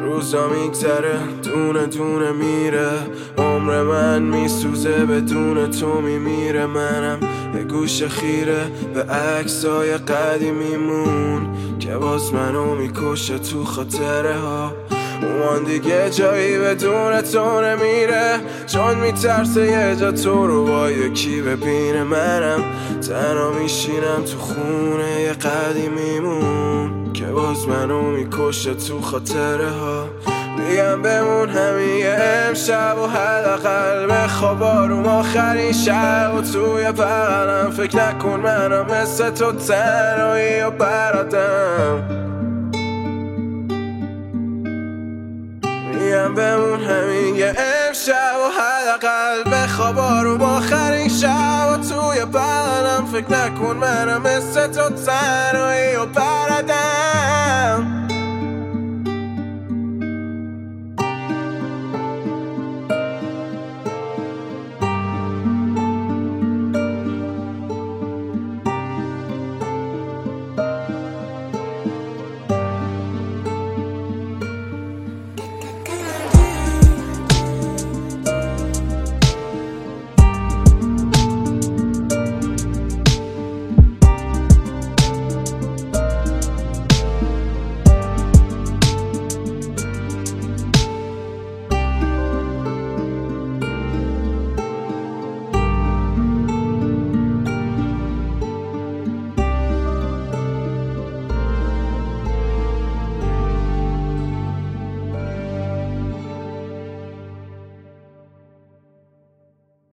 روزا میگذره دونه دونه میره، عمر من میسوزه بدون تو میمیره. منم یه گوش خیره به عکسای قدیمیمون که باز منو میکشه تو خاطره ها. اومان دیگه جایی بدون تو نمیره، چون میترسه یه جا تو رو با یکی ببینه. منم تنها میشینم تو خونه یه قدیمیمون که باز منو میکشه تو خاطره ها. میگم بمون همین یه امشب و حداقل بخواب آروم آخرین شب و توی بغلم. فکر نکن منم مثل تو تنهایی و برادم. میگم بمون همین یه امشب و حداقل بخواب آروم آخرین شب و توی بغلم. فکر نکن منم مثل تو تنهایی و برادم.